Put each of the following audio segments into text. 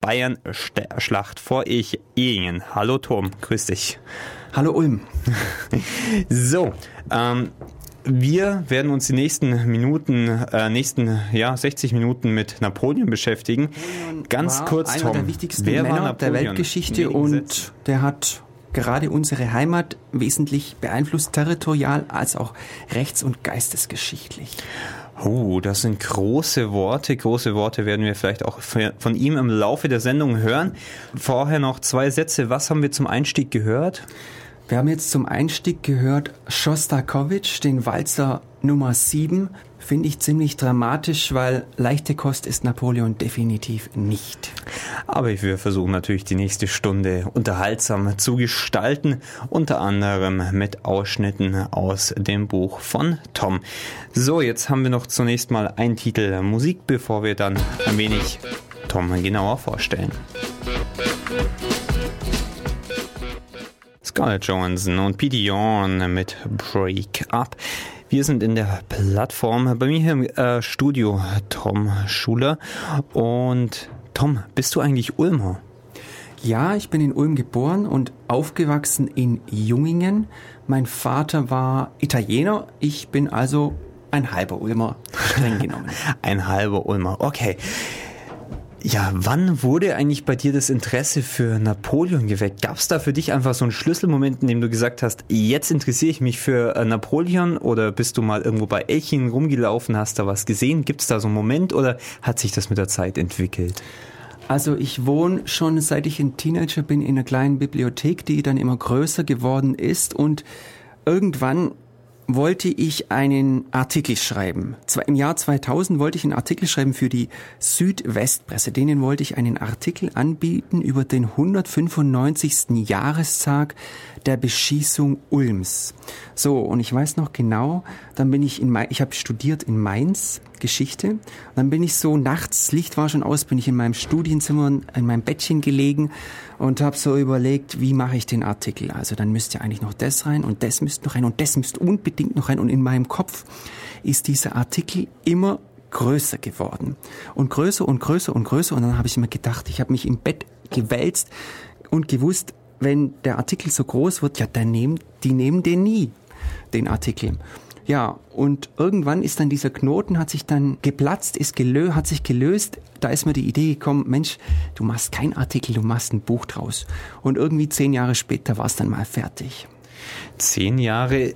Bayern-Schlacht vor Ehingen. Hallo Tom, grüß dich. Hallo Ulm. So, wir werden uns die nächsten 60 Minuten mit Napoleon beschäftigen. Ganz kurz, Tom, einer der wichtigsten Männer der Weltgeschichte und der hat gerade unsere Heimat wesentlich beeinflusst, territorial als auch rechts- und geistesgeschichtlich. Oh, das sind große Worte. Große Worte werden wir vielleicht auch von ihm im Laufe der Sendung hören. Vorher noch 2 Sätze. Was haben wir zum Einstieg gehört? Wir haben jetzt zum Einstieg gehört Schostakowitsch, den Walzer Nummer 7. Finde ich ziemlich dramatisch, weil leichte Kost ist Napoleon definitiv nicht. Aber wir versuchen natürlich die nächste Stunde unterhaltsam zu gestalten, unter anderem mit Ausschnitten aus dem Buch von Tom. So, jetzt haben wir noch zunächst mal einen Titel Musik, bevor wir dann ein wenig Tom genauer vorstellen. Scarlett Johansson und Pete Yorn mit Break Up. Wir sind in der Plattform. Bei mir hier im Studio Tom Schuler. Und Tom, bist du eigentlich Ulmer? Ja, ich bin in Ulm geboren und aufgewachsen in Jungingen. Mein Vater war Italiener. Ich bin also ein halber Ulmer, streng genommen. Ein halber Ulmer, okay. Ja, wann wurde eigentlich bei dir das Interesse für Napoleon geweckt? Gab es da für dich einfach so einen Schlüsselmoment, in dem du gesagt hast, jetzt interessiere ich mich für Napoleon, oder bist du mal irgendwo bei Elchingen rumgelaufen, hast da was gesehen? Gibt es da so einen Moment oder hat sich das mit der Zeit entwickelt? Also ich wohne schon, seit ich ein Teenager bin, in einer kleinen Bibliothek, die dann immer größer geworden ist, und irgendwann wollte ich einen Artikel schreiben. Im Jahr 2000 wollte ich einen Artikel schreiben für die Südwestpresse. Denen wollte ich einen Artikel anbieten über den 195. Jahrestag der Beschießung Ulms. So, und ich weiß noch genau, dann bin ich ich habe studiert in Mainz Geschichte. Und dann bin ich so nachts, Licht war schon aus, bin ich in meinem Studienzimmer in meinem Bettchen gelegen und habe so überlegt, wie mache ich den Artikel? Also dann müsste eigentlich noch das rein und das müsste noch rein und das müsste unbedingt noch rein. Und in meinem Kopf ist dieser Artikel immer größer geworden. Und größer und größer und größer. Und dann habe ich mir gedacht, ich habe mich im Bett gewälzt und gewusst, wenn der Artikel so groß wird, ja, die nehmen den nie, den Artikel. Ja, und irgendwann ist dann dieser Knoten, hat sich dann geplatzt, hat sich gelöst. Da ist mir die Idee gekommen, Mensch, du machst keinen Artikel, du machst ein Buch draus. Und irgendwie 10 Jahre später war es dann mal fertig. 10 Jahre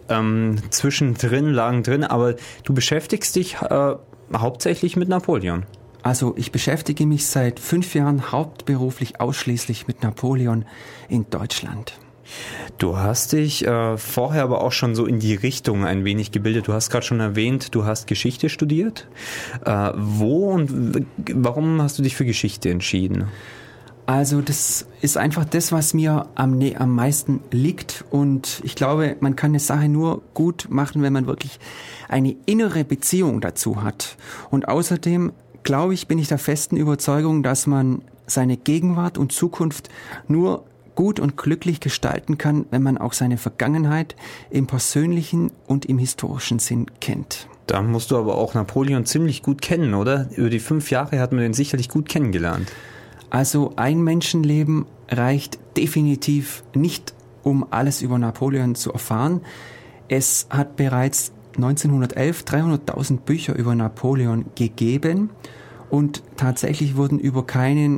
lagen drin, aber du beschäftigst dich hauptsächlich mit Napoleon. Also ich beschäftige mich seit 5 Jahren hauptberuflich ausschließlich mit Napoleon in Deutschland. Du hast dich vorher aber auch schon so in die Richtung ein wenig gebildet. Du hast gerade schon erwähnt, du hast Geschichte studiert. Wo und warum hast du dich für Geschichte entschieden? Also das ist einfach das, was mir am meisten liegt, und ich glaube, man kann eine Sache nur gut machen, wenn man wirklich eine innere Beziehung dazu hat. Und außerdem bin ich der festen Überzeugung, dass man seine Gegenwart und Zukunft nur gut und glücklich gestalten kann, wenn man auch seine Vergangenheit im persönlichen und im historischen Sinn kennt. Da musst du aber auch Napoleon ziemlich gut kennen, oder? Über die 5 Jahre hat man den sicherlich gut kennengelernt. Also ein Menschenleben reicht definitiv nicht, um alles über Napoleon zu erfahren. Es hat bereits 1911 300.000 Bücher über Napoleon gegeben, und tatsächlich wurden über keinen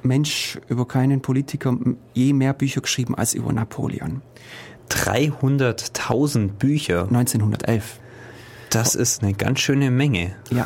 Politiker je mehr Bücher geschrieben als über Napoleon. 300.000 Bücher? 1911. Das ist eine ganz schöne Menge. Ja.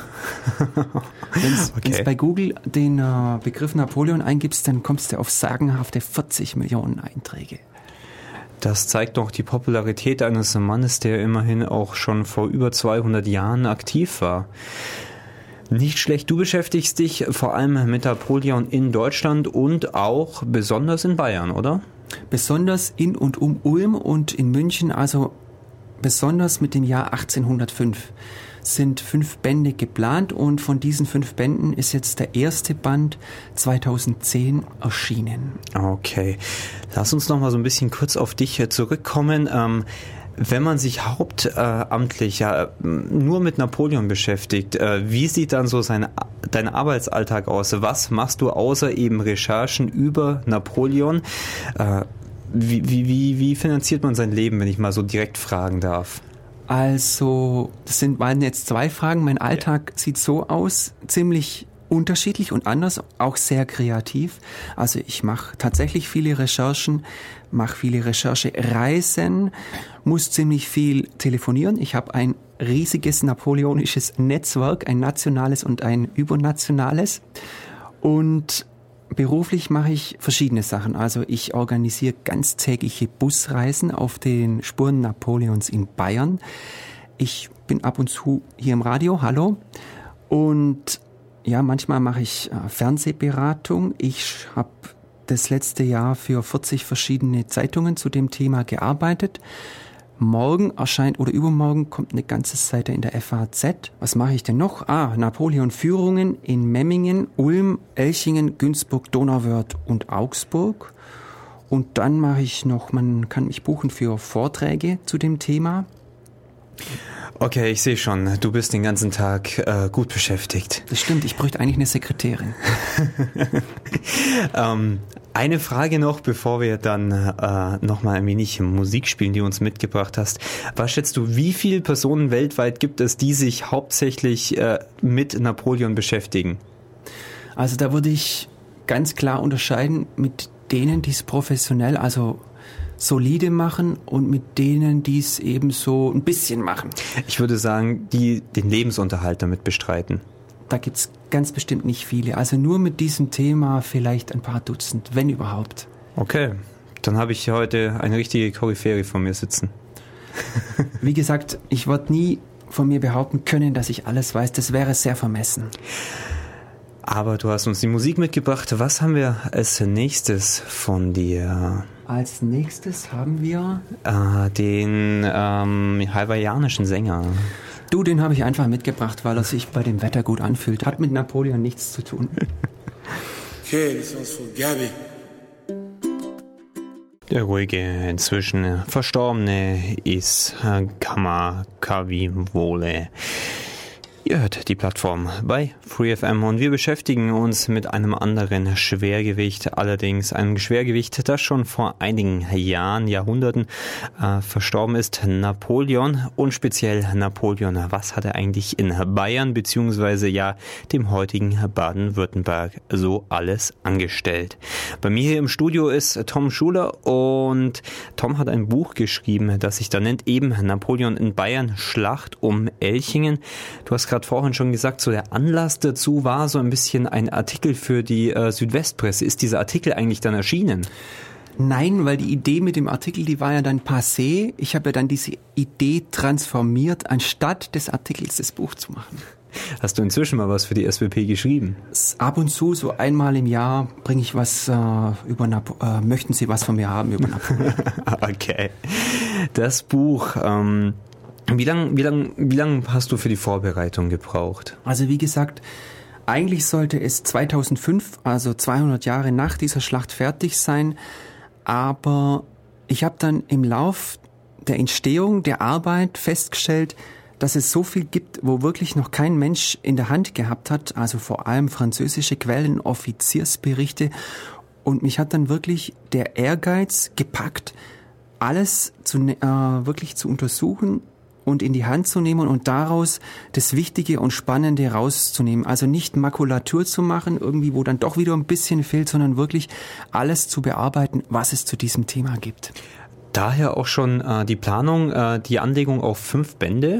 Wenn du bei Google den Begriff Napoleon eingibst, dann kommst du auf sagenhafte 40 Millionen Einträge. Das zeigt doch die Popularität eines Mannes, der immerhin auch schon vor über 200 Jahren aktiv war. Nicht schlecht. Du beschäftigst dich vor allem mit Napoleon in Deutschland und auch besonders in Bayern, oder? Besonders in und um Ulm und in München, also besonders mit dem Jahr 1805 sind 5 Bände geplant, und von diesen 5 Bänden ist jetzt der erste Band 2010 erschienen. Okay. Lass uns noch mal so ein bisschen kurz auf dich zurückkommen. Wenn man sich hauptamtlich nur mit Napoleon beschäftigt, wie sieht dann so dein Arbeitsalltag aus? Was machst du außer eben Recherchen über Napoleon? Wie finanziert man sein Leben, wenn ich mal so direkt fragen darf? Also, waren jetzt 2 Fragen. Mein Alltag sieht so aus, ziemlich unterschiedlich und anders, auch sehr kreativ. Also ich mache tatsächlich viele Recherchen, mache viele Recherchereisen, muss ziemlich viel telefonieren. Ich habe ein riesiges napoleonisches Netzwerk, ein nationales und ein übernationales. Und beruflich mache ich verschiedene Sachen. Also ich organisiere ganztägige Busreisen auf den Spuren Napoleons in Bayern. Ich bin ab und zu hier im Radio, hallo. Und ja, manchmal mache ich Fernsehberatung. Ich habe das letzte Jahr für 40 verschiedene Zeitungen zu dem Thema gearbeitet. Morgen erscheint oder übermorgen kommt eine ganze Seite in der FAZ. Was mache ich denn noch? Napoleon-Führungen in Memmingen, Ulm, Elchingen, Günzburg, Donauwörth und Augsburg. Und dann mache ich noch, man kann mich buchen für Vorträge zu dem Thema. Okay, ich sehe schon, du bist den ganzen Tag gut beschäftigt. Das stimmt, ich bräuchte eigentlich eine Sekretärin. Eine Frage noch, bevor wir dann nochmal ein wenig Musik spielen, die du uns mitgebracht hast. Was schätzt du, wie viele Personen weltweit gibt es, die sich hauptsächlich mit Napoleon beschäftigen? Also da würde ich ganz klar unterscheiden mit denen, die es professionell, also solide machen und mit denen, die es eben so ein bisschen machen. Ich würde sagen, die den Lebensunterhalt damit bestreiten. Da gibt's ganz bestimmt nicht viele. Also nur mit diesem Thema vielleicht ein paar Dutzend, wenn überhaupt. Okay, dann habe ich heute eine richtige Koryphäre vor mir sitzen. Wie gesagt, ich würde nie von mir behaupten können, dass ich alles weiß. Das wäre sehr vermessen. Aber du hast uns die Musik mitgebracht. Was haben wir als nächstes von dir? Als nächstes haben wir den hawaiianischen Sänger. Du, den habe ich einfach mitgebracht, weil er sich bei dem Wetter gut anfühlt. Hat mit Napoleon nichts zu tun. Okay, this one's for Gabby. Der ruhige, inzwischen verstorbene Isgama Kaviwole. Ihr hört die Plattform bei FreeFM und wir beschäftigen uns mit einem anderen Schwergewicht, allerdings einem Schwergewicht, das schon vor einigen Jahren, Jahrhunderten verstorben ist, Napoleon und speziell Napoleon. Was hat er eigentlich in Bayern beziehungsweise ja dem heutigen Baden-Württemberg so alles angestellt? Bei mir hier im Studio ist Tom Schuler und Tom hat ein Buch geschrieben, das sich da nennt eben Napoleon in Bayern, Schlacht um Elchingen. Du hast gerade vorhin schon gesagt, so der Anlass dazu war so ein bisschen ein Artikel für die Südwestpresse. Ist dieser Artikel eigentlich dann erschienen? Nein, weil die Idee mit dem Artikel, die war ja dann passé. Ich habe ja dann diese Idee transformiert, anstatt des Artikels das Buch zu machen. Hast du inzwischen mal was für die SWP geschrieben? Ab und zu, so einmal im Jahr, bringe ich was über möchten Sie was von mir haben über Napoleon? Okay. Das Buch, wie lang hast du für die Vorbereitung gebraucht? Also wie gesagt, eigentlich sollte es 2005, also 200 Jahre nach dieser Schlacht fertig sein, aber ich habe dann im Lauf der Entstehung, der Arbeit festgestellt, dass es so viel gibt, wo wirklich noch kein Mensch in der Hand gehabt hat, also vor allem französische Quellen, Offiziersberichte, und mich hat dann wirklich der Ehrgeiz gepackt, alles wirklich zu untersuchen und in die Hand zu nehmen und daraus das Wichtige und Spannende rauszunehmen. Also nicht Makulatur zu machen, irgendwie wo dann doch wieder ein bisschen fehlt, sondern wirklich alles zu bearbeiten, was es zu diesem Thema gibt. Daher auch schon die Planung, die Anlegung auf 5 Bände?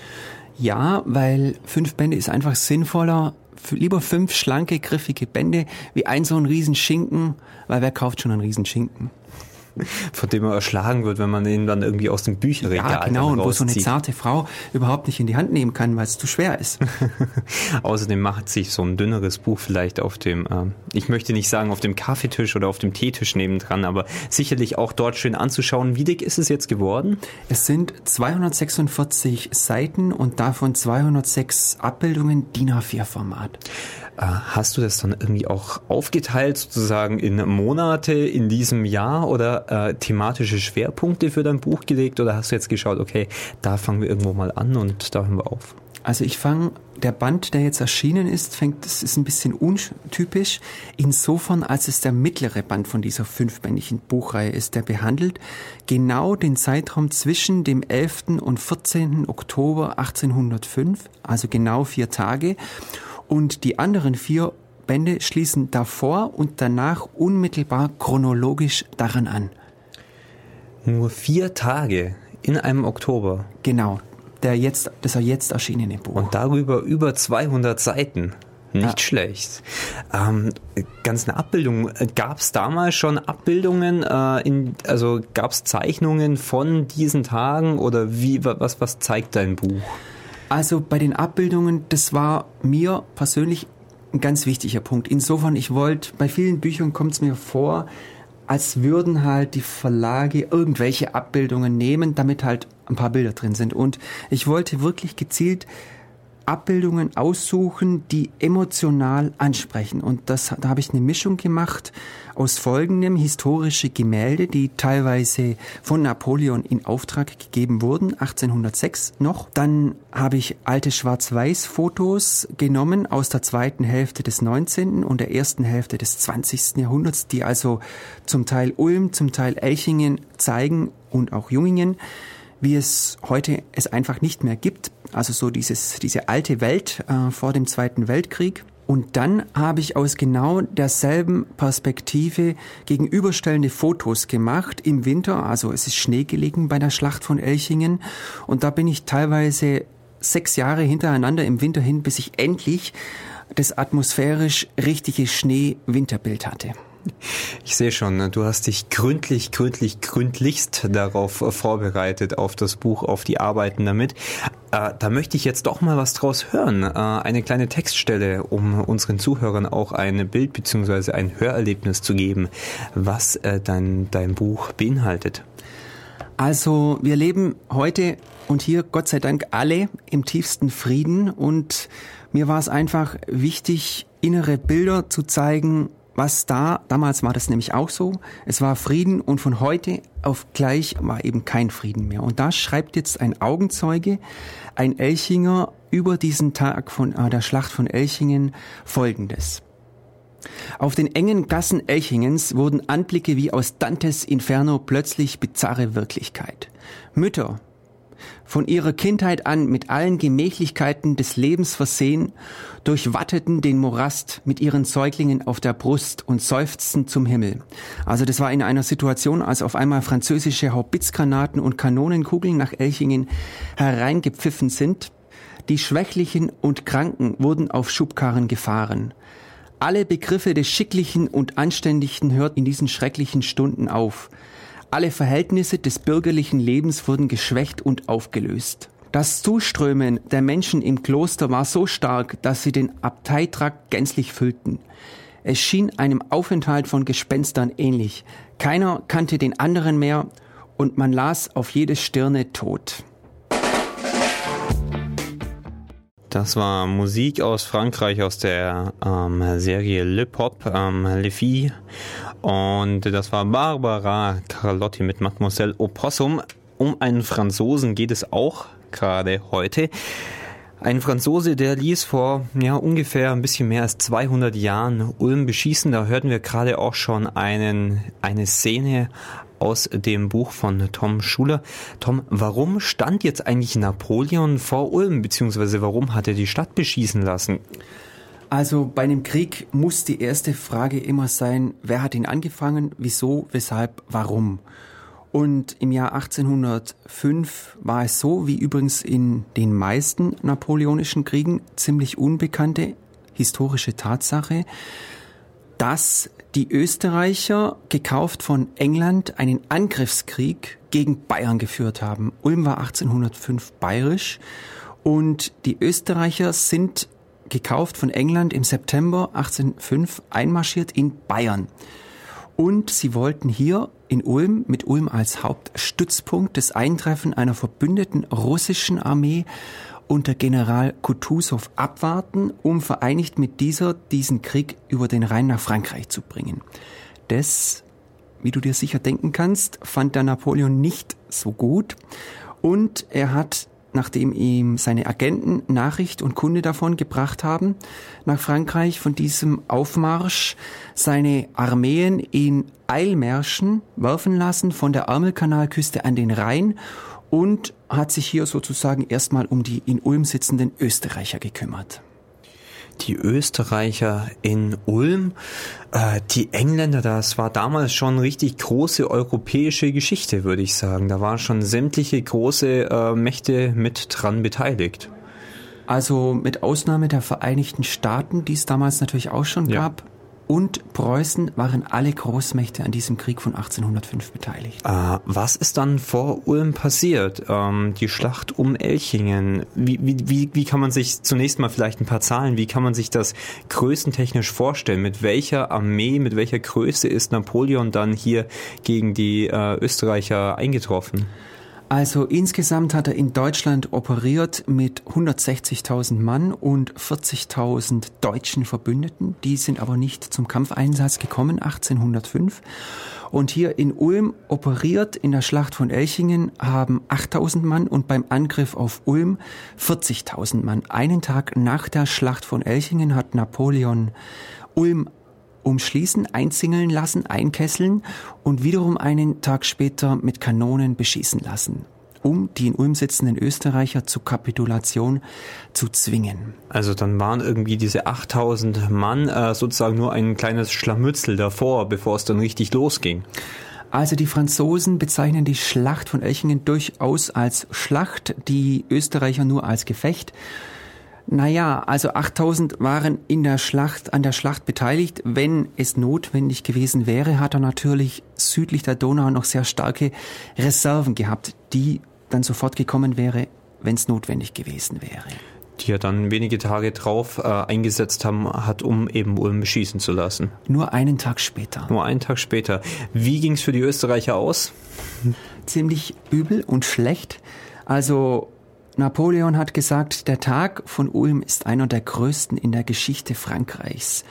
Ja, weil 5 Bände ist einfach sinnvoller. Lieber 5 schlanke, griffige Bände wie so ein Riesenschinken, weil wer kauft schon einen Riesenschinken? Von dem man erschlagen wird, wenn man ihn dann irgendwie aus dem Bücherregal Ja, genau, und wo so eine rauszieht. zarte Frau überhaupt nicht in die Hand nehmen kann, weil es zu schwer ist. Außerdem macht sich so ein dünneres Buch vielleicht auf dem, ich möchte nicht sagen auf dem Kaffeetisch oder auf dem Teetisch nebendran, aber sicherlich auch dort schön anzuschauen. Wie dick ist es jetzt geworden? Es sind 246 Seiten und davon 206 Abbildungen DIN A4-Format. Hast du das dann irgendwie auch aufgeteilt, sozusagen in Monate in diesem Jahr oder thematische Schwerpunkte für dein Buch gelegt? Oder hast du jetzt geschaut, okay, da fangen wir irgendwo mal an und da hören wir auf? Also der Band, der jetzt erschienen ist, das ist ein bisschen untypisch, insofern, als es der mittlere Band von dieser 5-bändigen Buchreihe ist, der behandelt genau den Zeitraum zwischen dem 11. und 14. Oktober 1805, also genau 4 Tage. Und die anderen 4 Bände schließen davor und danach unmittelbar chronologisch daran an. Nur 4 Tage in einem Oktober? Genau. Das jetzt erschienene Buch. Und darüber über 200 Seiten. Nicht schlecht. Ganz eine Abbildung. Gab es damals schon Abbildungen, also gab es Zeichnungen von diesen Tagen oder was zeigt dein Buch? Also bei den Abbildungen, das war mir persönlich ein ganz wichtiger Punkt. Insofern, bei vielen Büchern kommt es mir vor, als würden halt die Verlage irgendwelche Abbildungen nehmen, damit halt ein paar Bilder drin sind. Und ich wollte wirklich gezielt Abbildungen aussuchen, die emotional ansprechen. Und da habe ich eine Mischung gemacht aus folgendem: historische Gemälde, die teilweise von Napoleon in Auftrag gegeben wurden, 1806 noch. Dann habe ich alte Schwarz-Weiß-Fotos genommen aus der zweiten Hälfte des 19. und der ersten Hälfte des 20. Jahrhunderts, die also zum Teil Ulm, zum Teil Elchingen zeigen und auch Jungingen, wie es heute es einfach nicht mehr gibt. Also so diese alte Welt vor dem Zweiten Weltkrieg. Und dann habe ich aus genau derselben Perspektive gegenüberstellende Fotos gemacht im Winter. Also es ist Schnee gelegen bei der Schlacht von Elchingen. Und da bin ich teilweise 6 Jahre hintereinander im Winter hin, bis ich endlich das atmosphärisch richtige Schnee-Winterbild hatte. Ich sehe schon, du hast dich gründlichst darauf vorbereitet, auf das Buch, auf die Arbeiten damit. Da möchte ich jetzt doch mal was draus hören. Eine kleine Textstelle, um unseren Zuhörern auch ein Bild bzw. ein Hörerlebnis zu geben, was dein Buch beinhaltet. Also wir leben heute und hier Gott sei Dank alle im tiefsten Frieden, und mir war es einfach wichtig, innere Bilder zu zeigen, was damals war das nämlich auch so, es war Frieden, und von heute auf gleich war eben kein Frieden mehr. Und da schreibt jetzt ein Augenzeuge, ein Elchinger, über diesen Tag von der Schlacht von Elchingen Folgendes: Auf den engen Gassen Elchingens wurden Anblicke wie aus Dantes Inferno plötzlich bizarre Wirklichkeit. Mütter, von ihrer Kindheit an mit allen Gemächlichkeiten des Lebens versehen, durchwatteten den Morast mit ihren Säuglingen auf der Brust und seufzten zum Himmel. Also das war in einer Situation, als auf einmal französische Haubitzgranaten und Kanonenkugeln nach Elchingen hereingepfiffen sind. Die Schwächlichen und Kranken wurden auf Schubkarren gefahren. Alle Begriffe des Schicklichen und Anständigen hörten in diesen schrecklichen Stunden auf. Alle Verhältnisse des bürgerlichen Lebens wurden geschwächt und aufgelöst. Das Zuströmen der Menschen im Kloster war so stark, dass sie den Abteitrakt gänzlich füllten. Es schien einem Aufenthalt von Gespenstern ähnlich. Keiner kannte den anderen mehr, und man las auf jede Stirne Tod. Das war Musik aus Frankreich, aus der Serie Le Pop, Le Fille. Und das war Barbara Carlotti mit Mademoiselle Opossum. Um einen Franzosen geht es auch gerade heute. Ein Franzose, der ließ vor ungefähr ein bisschen mehr als 200 Jahren Ulm beschießen. Da hörten wir gerade auch schon eine Szene aus dem Buch von Tom Schuler. Tom, warum stand jetzt eigentlich Napoleon vor Ulm, beziehungsweise warum hat er die Stadt beschießen lassen? Also bei einem Krieg muss die erste Frage immer sein, wer hat ihn angefangen, wieso, weshalb, warum? Und im Jahr 1805 war es so, wie übrigens in den meisten napoleonischen Kriegen, ziemlich unbekannte historische Tatsache, dass die Österreicher, gekauft von England, einen Angriffskrieg gegen Bayern geführt haben. Ulm war 1805 bayerisch, und die Österreicher sind gekauft von England im September 1805 einmarschiert in Bayern. Und sie wollten hier in Ulm, mit Ulm als Hauptstützpunkt, das Eintreffen einer verbündeten russischen Armee unter General Kutuzov abwarten, um vereinigt mit diesen Krieg über den Rhein nach Frankreich zu bringen. Das, wie du dir sicher denken kannst, fand der Napoleon nicht so gut und er hat, nachdem ihm seine Agenten Nachricht und Kunde davon gebracht haben, nach Frankreich von diesem Aufmarsch seine Armeen in Eilmärschen werfen lassen von der Ärmelkanalküste an den Rhein und hat sich hier sozusagen erstmal um die in Ulm sitzenden Österreicher gekümmert. Die Österreicher in Ulm, die Engländer, das war damals schon richtig große europäische Geschichte, würde ich sagen. Da waren schon sämtliche große Mächte mit dran beteiligt. Also mit Ausnahme der Vereinigten Staaten, die es damals natürlich auch schon gab, und Preußen waren alle Großmächte an diesem Krieg von 1805 beteiligt. Was ist dann vor Ulm passiert? Die Schlacht um Elchingen. Wie kann man sich zunächst mal vielleicht ein paar Zahlen, wie kann man sich das größentechnisch vorstellen? Mit welcher Armee, mit welcher Größe ist Napoleon dann hier gegen die Österreicher eingetroffen? Also insgesamt hat er in Deutschland operiert mit 160.000 Mann und 40.000 deutschen Verbündeten. Die sind aber nicht zum Kampfeinsatz gekommen, 1805. Und hier in Ulm operiert in der Schlacht von Elchingen haben 8.000 Mann und beim Angriff auf Ulm 40.000 Mann. Einen Tag nach der Schlacht von Elchingen hat Napoleon Ulm umschließen, einzingeln lassen, einkesseln und wiederum einen Tag später mit Kanonen beschießen lassen, um die in Ulm sitzenden Österreicher zur Kapitulation zu zwingen. Also dann waren irgendwie diese 8.000 Mann sozusagen nur ein kleines Scharmützel davor, bevor es dann richtig losging. Also die Franzosen bezeichnen die Schlacht von Elchingen durchaus als Schlacht, die Österreicher nur als Gefecht. Naja, also 8.000 waren an der Schlacht beteiligt. Wenn es notwendig gewesen wäre, hat er natürlich südlich der Donau noch sehr starke Reserven gehabt, die dann sofort gekommen wäre, wenn es notwendig gewesen wäre. Die er dann wenige Tage drauf eingesetzt hat, um eben Ulm beschießen zu lassen. Nur einen Tag später. Nur einen Tag später. Wie ging es für die Österreicher aus? Ziemlich übel und schlecht. Also Napoleon hat gesagt, der Tag von Ulm ist einer der größten in der Geschichte Frankreichs.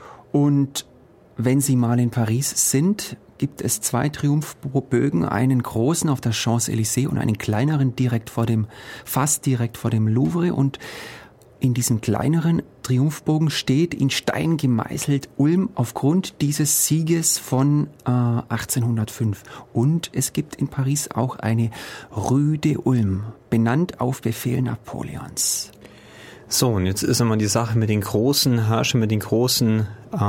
Und wenn Sie mal in Paris sind, gibt es 2 Triumphbögen, einen großen auf der Champs-Élysées und einen kleineren fast direkt vor dem Louvre. Und in diesem kleineren Triumphbogen steht in Stein gemeißelt Ulm aufgrund dieses Sieges von 1805. Und es gibt in Paris auch eine Rue de Ulm, benannt auf Befehl Napoleons. So, und jetzt ist immer die Sache mit den großen Herrschern, mit den großen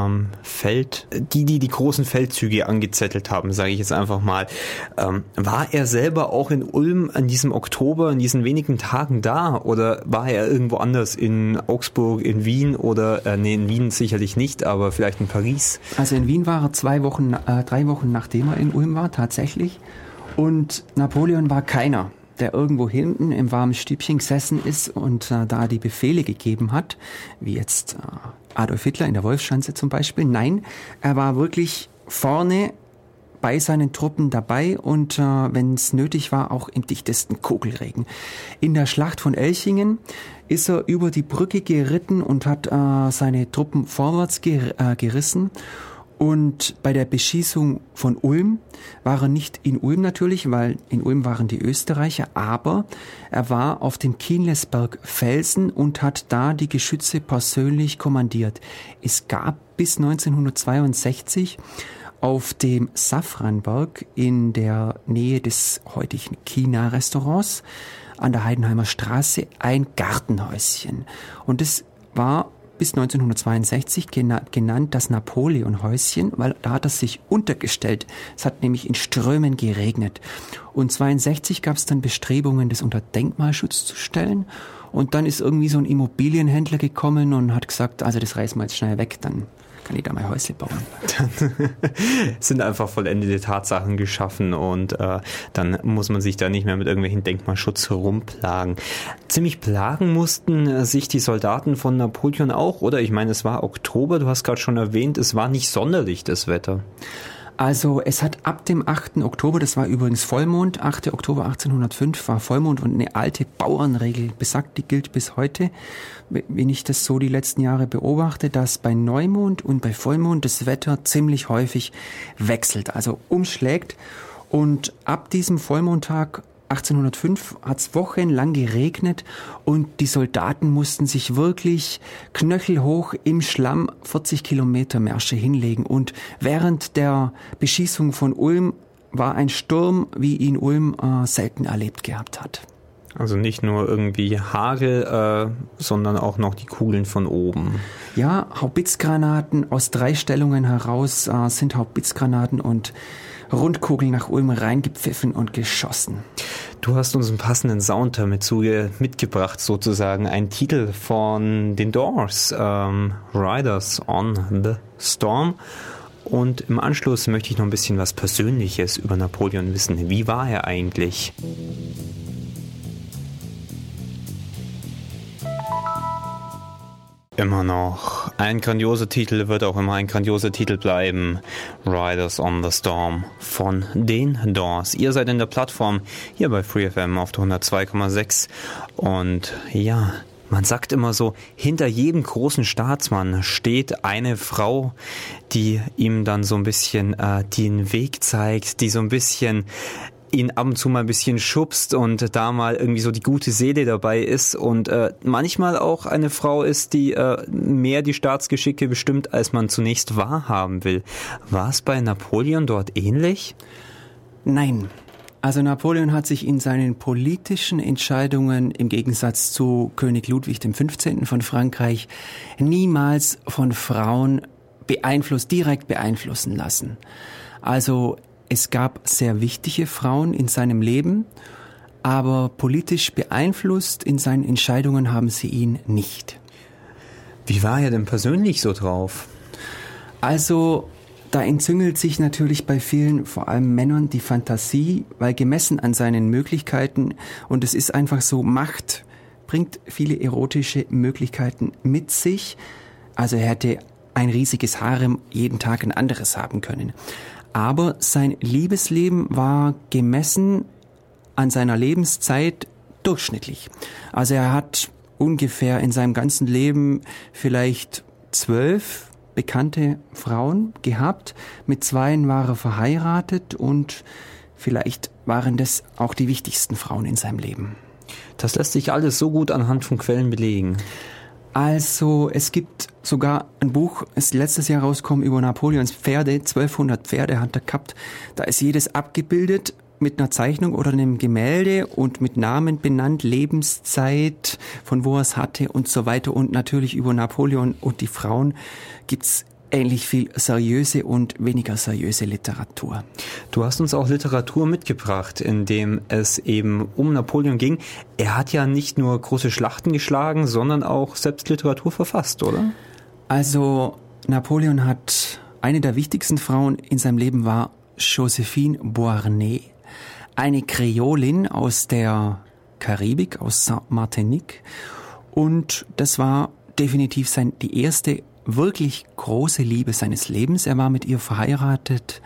die großen Feldzüge angezettelt haben, sage ich jetzt einfach mal. War er selber auch in Ulm an diesem Oktober, in diesen wenigen Tagen da? Oder war er irgendwo anders, in Augsburg, in Wien oder, in Wien sicherlich nicht, aber vielleicht in Paris? Also in Wien war er 3 Wochen nachdem er in Ulm war, tatsächlich. Und Napoleon war keiner, der irgendwo hinten im warmen Stübchen gesessen ist und da die Befehle gegeben hat, wie jetzt Adolf Hitler in der Wolfschanze zum Beispiel. Nein, er war wirklich vorne bei seinen Truppen dabei und wenn es nötig war, auch im dichtesten Kugelregen. In der Schlacht von Elchingen ist er über die Brücke geritten und hat seine Truppen vorwärts gerissen. Und bei der Beschießung von Ulm war er nicht in Ulm natürlich, weil in Ulm waren die Österreicher, aber er war auf dem Kienlesberg Felsen und hat da die Geschütze persönlich kommandiert. Es gab bis 1962 auf dem Safranberg in der Nähe des heutigen China-Restaurants an der Heidenheimer Straße ein Gartenhäuschen. Und es war bis 1962 genannt das Napoleon-Häuschen, weil da hat er sich untergestellt. Es hat nämlich in Strömen geregnet. Und 1962 gab es dann Bestrebungen, das unter Denkmalschutz zu stellen. Und dann ist irgendwie so ein Immobilienhändler gekommen und hat gesagt, also das reißen wir jetzt schnell weg, dann kann ich da mein Häusle bauen. Dann sind einfach vollendete Tatsachen geschaffen und dann muss man sich da nicht mehr mit irgendwelchen Denkmalschutz rumplagen. Ziemlich plagen mussten sich die Soldaten von Napoleon auch, oder? Ich meine, es war Oktober, du hast gerade schon erwähnt, es war nicht sonderlich, das Wetter. Also es hat ab dem 8. Oktober, das war übrigens Vollmond, 8. Oktober 1805 war Vollmond und eine alte Bauernregel besagt, die gilt bis heute, wenn ich das so die letzten Jahre beobachte, dass bei Neumond und bei Vollmond das Wetter ziemlich häufig wechselt, also umschlägt. Und ab diesem Vollmondtag 1805 hat es wochenlang geregnet und die Soldaten mussten sich wirklich knöchelhoch im Schlamm 40 Kilometer Märsche hinlegen. Und während der Beschießung von Ulm war ein Sturm, wie ihn Ulm selten erlebt gehabt hat. Also nicht nur irgendwie Hagel, sondern auch noch die Kugeln von oben. Ja, Haubitzgranaten aus 3 Stellungen heraus sind Haubitzgranaten und Rundkugeln nach Ulm reingepfiffen und geschossen. Du hast uns einen passenden Sound damit mitgebracht, sozusagen ein Titel von den Doors, Riders on the Storm. Und im Anschluss möchte ich noch ein bisschen was Persönliches über Napoleon wissen. Wie war er eigentlich? Immer noch. Ein grandioser Titel wird auch immer ein grandioser Titel bleiben. Riders on the Storm von den Doors. Ihr seid in der Plattform hier bei FreeFM auf der 102,6. Und ja, man sagt immer so, hinter jedem großen Staatsmann steht eine Frau, die ihm dann so ein bisschen den Weg zeigt, die so ein bisschen ihn ab und zu mal ein bisschen schubst und da mal irgendwie so die gute Seele dabei ist und manchmal auch eine Frau ist, die mehr die Staatsgeschicke bestimmt, als man zunächst wahrhaben will. War es bei Napoleon dort ähnlich? Nein. Also Napoleon hat sich in seinen politischen Entscheidungen im Gegensatz zu König Ludwig XV. Von Frankreich niemals von Frauen direkt beeinflussen lassen. Also es gab sehr wichtige Frauen in seinem Leben, aber politisch beeinflusst in seinen Entscheidungen haben sie ihn nicht. Wie war er denn persönlich so drauf? Also, da entzüngelt sich natürlich bei vielen, vor allem Männern, die Fantasie, weil gemessen an seinen Möglichkeiten, und es ist einfach so, Macht bringt viele erotische Möglichkeiten mit sich. Also er hätte ein riesiges Harem, jeden Tag ein anderes haben können. Aber sein Liebesleben war gemessen an seiner Lebenszeit durchschnittlich. Also er hat ungefähr in seinem ganzen Leben vielleicht 12 bekannte Frauen gehabt. Mit 2 war er verheiratet und vielleicht waren das auch die wichtigsten Frauen in seinem Leben. Das lässt sich alles so gut anhand von Quellen belegen. Also es gibt sogar ein Buch, ist letztes Jahr rausgekommen über Napoleons Pferde, 1200 Pferde hat er gehabt. Da ist jedes abgebildet mit einer Zeichnung oder einem Gemälde und mit Namen benannt, Lebenszeit, von wo er es hatte und so weiter. Und natürlich über Napoleon und die Frauen gibt's ähnlich viel seriöse und weniger seriöse Literatur. Du hast uns auch Literatur mitgebracht, in dem es eben um Napoleon ging. Er hat ja nicht nur große Schlachten geschlagen, sondern auch selbst Literatur verfasst, oder? Also Napoleon hat, eine der wichtigsten Frauen in seinem Leben war Joséphine Beauharnais, eine Kreolin aus der Karibik, aus Saint-Martinique. Und das war definitiv die erste wirklich große Liebe seines Lebens. Er war mit ihr verheiratet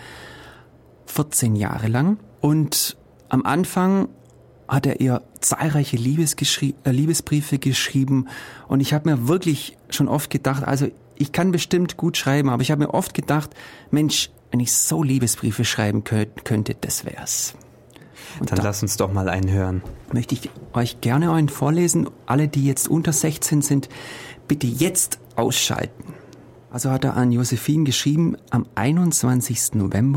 14 Jahre lang und am Anfang hat er ihr zahlreiche Liebesbriefe geschrieben und ich habe mir wirklich schon oft gedacht, also ich kann bestimmt gut schreiben, aber ich habe mir oft gedacht, Mensch, wenn ich so Liebesbriefe schreiben könnte, das wär's. Und dann lass uns doch mal einen hören. Möchte ich euch gerne einen vorlesen. Alle, die jetzt unter 16 sind, bitte jetzt ausschalten. Also hat er an Joséphine geschrieben am 21. November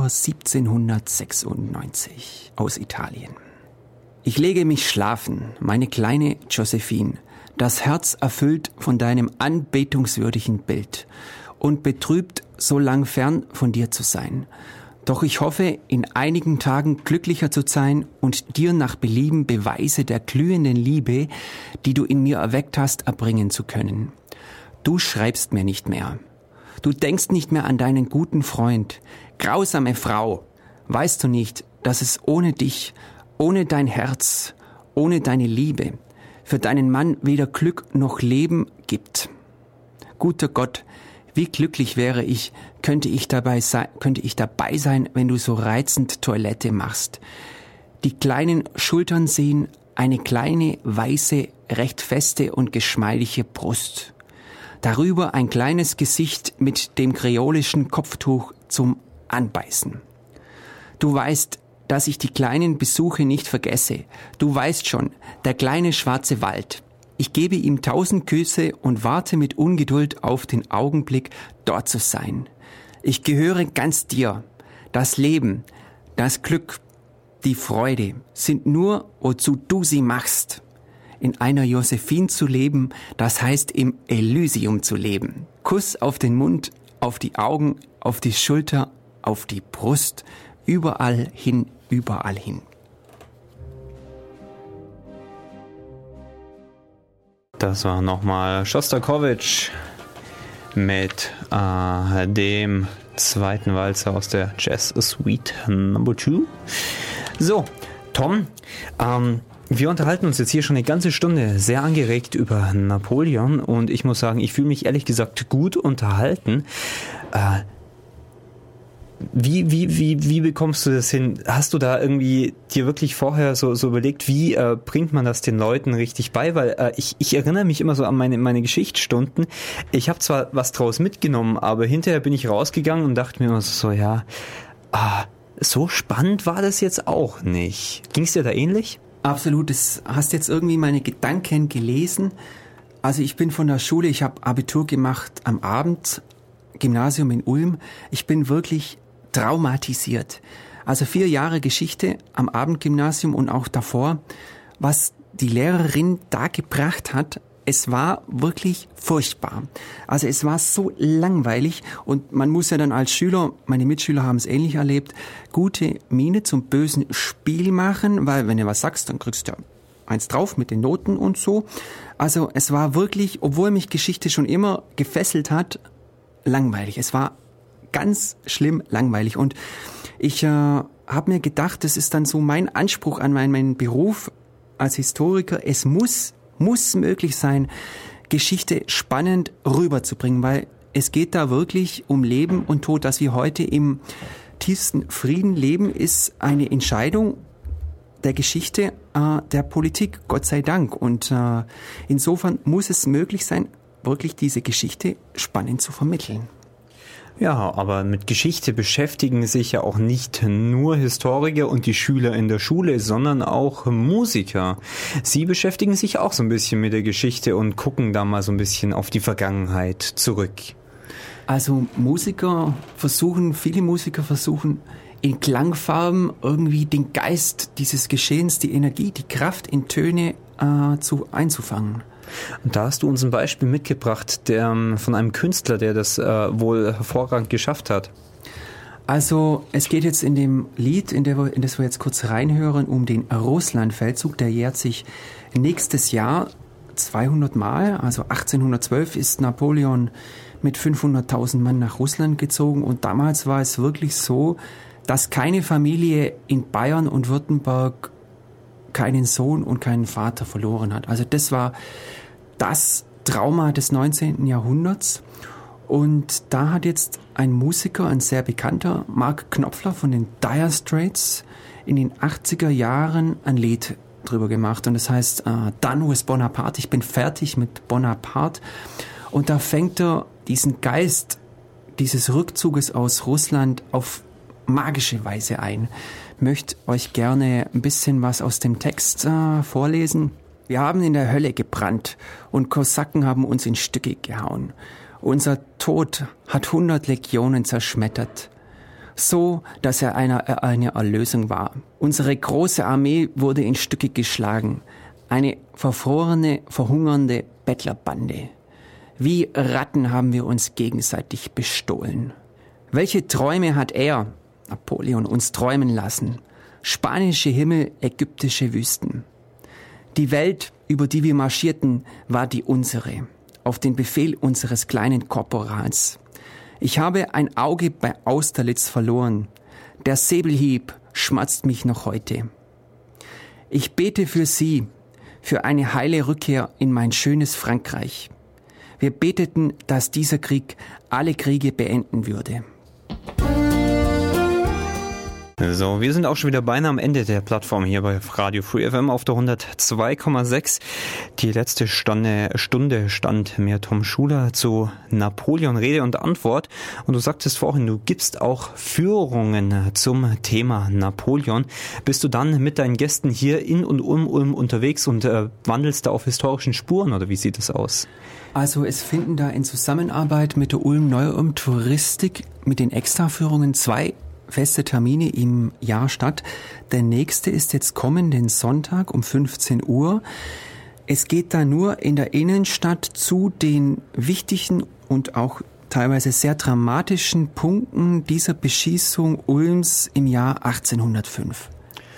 1796 aus Italien. Ich lege mich schlafen, meine kleine Joséphine, das Herz erfüllt von deinem anbetungswürdigen Bild und betrübt, so lang fern von dir zu sein. Doch ich hoffe, in einigen Tagen glücklicher zu sein und dir nach Belieben Beweise der glühenden Liebe, die du in mir erweckt hast, erbringen zu können. Du schreibst mir nicht mehr. Du denkst nicht mehr an deinen guten Freund. Grausame Frau, weißt du nicht, dass es ohne dich, ohne dein Herz, ohne deine Liebe für deinen Mann weder Glück noch Leben gibt? Guter Gott, Wie glücklich wäre ich, könnte ich dabei sein, wenn du so reizend Toilette machst. Die kleinen Schultern sehen eine kleine, weiße, recht feste und geschmeidige Brust. Darüber ein kleines Gesicht mit dem kreolischen Kopftuch zum Anbeißen. Du weißt, dass ich die kleinen Besuche nicht vergesse. Du weißt schon, der kleine schwarze Wald. Ich gebe ihm 1000 Küsse und warte mit Ungeduld auf den Augenblick, dort zu sein. Ich gehöre ganz dir. Das Leben, das Glück, die Freude sind nur, wozu du sie machst. In einer Josephine zu leben, das heißt im Elysium zu leben. Kuss auf den Mund, auf die Augen, auf die Schulter, auf die Brust, überall hin, überall hin. Das war nochmal Schostakowitsch mit dem zweiten Walzer aus der Jazz Suite No. 2. So, Tom, wir unterhalten uns jetzt hier schon eine ganze Stunde sehr angeregt über Napoleon und ich muss sagen, ich fühle mich ehrlich gesagt gut unterhalten. Wie bekommst du das hin? Hast du da irgendwie dir wirklich vorher so überlegt, wie bringt man das den Leuten richtig bei? Weil ich erinnere mich immer so an meine Geschichtsstunden. Ich habe zwar was draus mitgenommen, aber hinterher bin ich rausgegangen und dachte mir immer so, so spannend war das jetzt auch nicht. Ging es dir da ähnlich? Absolut, das hast jetzt irgendwie meine Gedanken gelesen. Also ich bin von der Schule, ich habe Abitur gemacht am Abend, Gymnasium in Ulm. Ich bin wirklich traumatisiert. Also 4 Jahre Geschichte am Abendgymnasium und auch davor, was die Lehrerin da gebracht hat, es war wirklich furchtbar. Also es war so langweilig und man muss ja dann als Schüler, meine Mitschüler haben es ähnlich erlebt, gute Miene zum bösen Spiel machen, weil wenn du was sagst, dann kriegst du ja eins drauf mit den Noten und so. Also es war wirklich, obwohl mich Geschichte schon immer gefesselt hat, langweilig. Es war ganz schlimm langweilig und ich habe mir gedacht, das ist dann so mein Anspruch an meinen Beruf als Historiker. Es muss möglich sein, Geschichte spannend rüberzubringen, weil es geht da wirklich um Leben und Tod. Dass wir heute im tiefsten Frieden leben, ist eine Entscheidung der Geschichte, der Politik, Gott sei Dank. Und insofern muss es möglich sein, wirklich diese Geschichte spannend zu vermitteln. Ja, aber mit Geschichte beschäftigen sich ja auch nicht nur Historiker und die Schüler in der Schule, sondern auch Musiker. Sie beschäftigen sich auch so ein bisschen mit der Geschichte und gucken da mal so ein bisschen auf die Vergangenheit zurück. Also viele Musiker versuchen in Klangfarben irgendwie den Geist dieses Geschehens, die Energie, die Kraft in Töne einzufangen. Und da hast du uns ein Beispiel mitgebracht, von einem Künstler, der das wohl hervorragend geschafft hat. Also es geht jetzt in dem Lied, in das wir jetzt kurz reinhören, um den Russlandfeldzug. Der jährt sich nächstes Jahr 200 Mal. Also 1812 ist Napoleon mit 500.000 Mann nach Russland gezogen. Und damals war es wirklich so, dass keine Familie in Bayern und Württemberg keinen Sohn und keinen Vater verloren hat. Also das war das Trauma des 19. Jahrhunderts. Und da hat jetzt ein Musiker, ein sehr bekannter, Mark Knopfler von den Dire Straits, in den 80er Jahren ein Lied drüber gemacht. Und das heißt Done with Bonaparte, ich bin fertig mit Bonaparte. Und da fängt er diesen Geist dieses Rückzuges aus Russland auf magische Weise ein. Ich möchte euch gerne ein bisschen was aus dem Text vorlesen. Wir haben in der Hölle gebrannt und Kosaken haben uns in Stücke gehauen. Unser Tod hat 100 Legionen zerschmettert, so dass er eine Erlösung war. Unsere große Armee wurde in Stücke geschlagen, eine verfrorene, verhungernde Bettlerbande. Wie Ratten haben wir uns gegenseitig bestohlen. Welche Träume hat er, Napoleon, uns träumen lassen? Spanische Himmel, ägyptische Wüsten. Die Welt, über die wir marschierten, war die unsere, auf den Befehl unseres kleinen Korporals. Ich habe ein Auge bei Austerlitz verloren. Der Säbelhieb schmerzt mich noch heute. Ich bete für Sie, für eine heile Rückkehr in mein schönes Frankreich. Wir beteten, dass dieser Krieg alle Kriege beenden würde. So, wir sind auch schon wieder beinahe am Ende der Plattform hier bei Radio Free FM auf der 102,6. Die letzte Stunde stand mir Tom Schuler zu Napoleon Rede und Antwort. Und du sagtest vorhin, du gibst auch Führungen zum Thema Napoleon. Bist du dann mit deinen Gästen hier in und um Ulm unterwegs und wandelst da auf historischen Spuren oder wie sieht das aus? Also es finden da in Zusammenarbeit mit der Ulm-Neu-Ulm Touristik mit den Extraführungen 2 feste Termine im Jahr statt. Der nächste ist jetzt kommenden Sonntag um 15 Uhr. Es geht da nur in der Innenstadt zu den wichtigen und auch teilweise sehr dramatischen Punkten dieser Beschießung Ulms im Jahr 1805.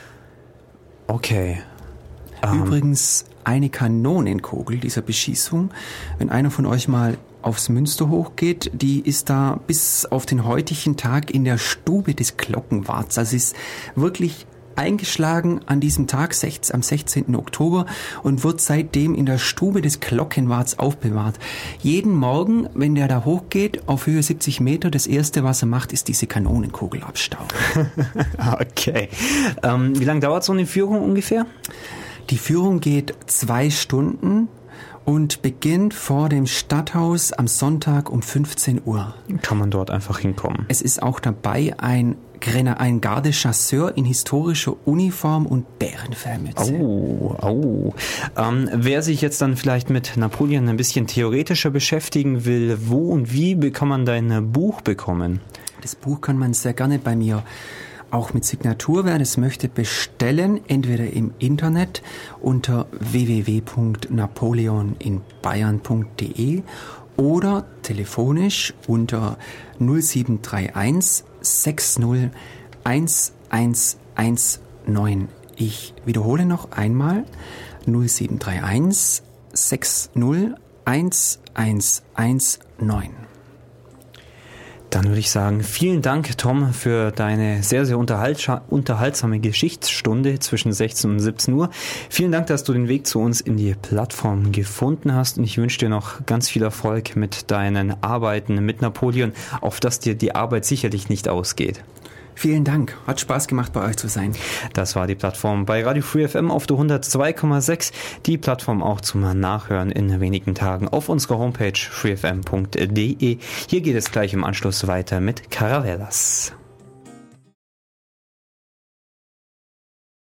Okay. Übrigens eine Kanonenkugel dieser Beschießung, wenn einer von euch mal aufs Münster hochgeht, die ist da bis auf den heutigen Tag in der Stube des Glockenwarts. Also ist wirklich eingeschlagen an diesem Tag, am 16. Oktober und wird seitdem in der Stube des Glockenwarts aufbewahrt. Jeden Morgen, wenn der da hochgeht, auf Höhe 70 Meter, das Erste, was er macht, ist diese Kanonenkugel abstauben. Okay. Wie lange dauert so eine Führung ungefähr? Die Führung geht 2 Stunden. Und beginnt vor dem Stadthaus am Sonntag um 15 Uhr. Kann man dort einfach hinkommen. Es ist auch dabei ein Gardechasseur in historischer Uniform und Bärenfellmütze. Wer sich jetzt dann vielleicht mit Napoleon ein bisschen theoretischer beschäftigen will, wo und wie kann man dein Buch bekommen? Das Buch kann man sehr gerne bei mir auch mit Signatur, wer das möchte, bestellen, entweder im Internet unter www.napoleoninbayern.de oder telefonisch unter 0731 60 1119. Ich wiederhole noch einmal 0731 60 1119. Dann würde ich sagen, vielen Dank, Tom, für deine sehr, sehr unterhaltsame Geschichtsstunde zwischen 16 und 17 Uhr. Vielen Dank, dass du den Weg zu uns in die Plattform gefunden hast und ich wünsche dir noch ganz viel Erfolg mit deinen Arbeiten mit Napoleon, auf dass dir die Arbeit sicherlich nicht ausgeht. Vielen Dank. Hat Spaß gemacht, bei euch zu sein. Das war die Plattform bei Radio Free FM auf der 102,6. Die Plattform auch zum Nachhören in wenigen Tagen auf unserer Homepage freefm.de. Hier geht es gleich im Anschluss weiter mit Caravellas.